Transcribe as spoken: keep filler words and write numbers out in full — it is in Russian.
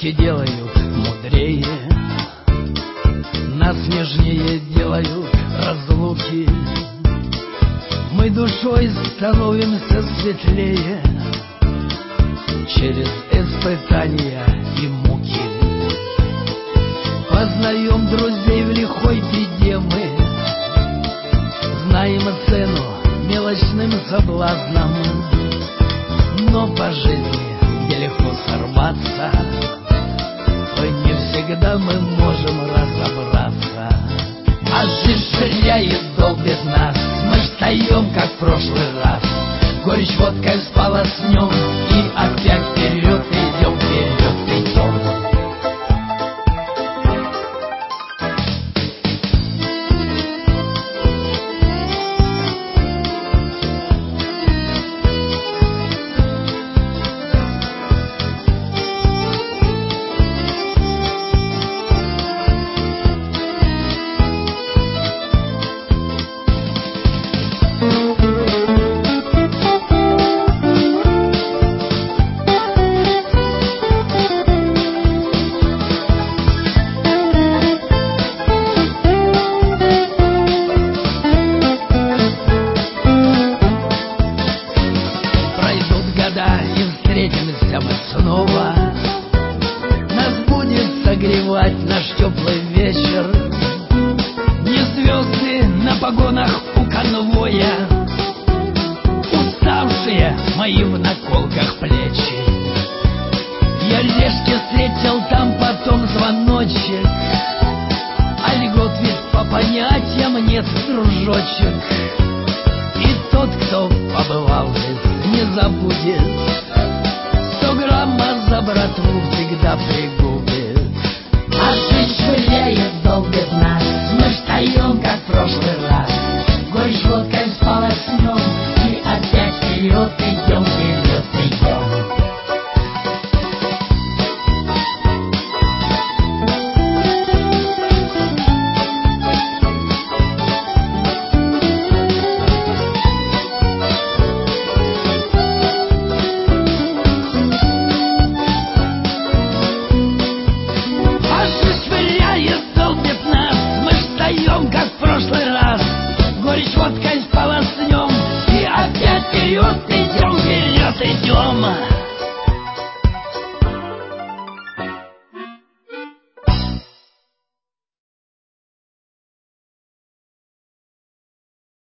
Ошибки делают мудрее, нас нежнее делают разлуки. Мы душой становимся светлее через испытания и муки. Познаем друзей в лихой беде мы, знаем цену мелочным соблазнам. Но по жизни, где легко сорваться, ой, не всегда мы можем разобраться. А жизнь ширяет, долбит нас, мы встаем, как в прошлый раз. Горечь водкой сполоснем и опять вперед идем, вперед идем. И встретимся мы снова, нас будет согревать наш теплый вечер. Не звезды на погонах у конвоя, уставшие мои в наколках плечи. Я лешки встретил, там потом звоночек, а льгот ведь по понятиям нет, дружочек. И тот, кто побывал здесь, не забудет, сто грамма за братву всегда пригубит. А жизнь швыряет, долбит нас, мы встаем, как в прошлый раз. Горечь водкой сполоснем и опять вперед идем, вперед идем. Как в прошлый раз, горечь водкой сполоснем и опять вперед идем, вперед идем.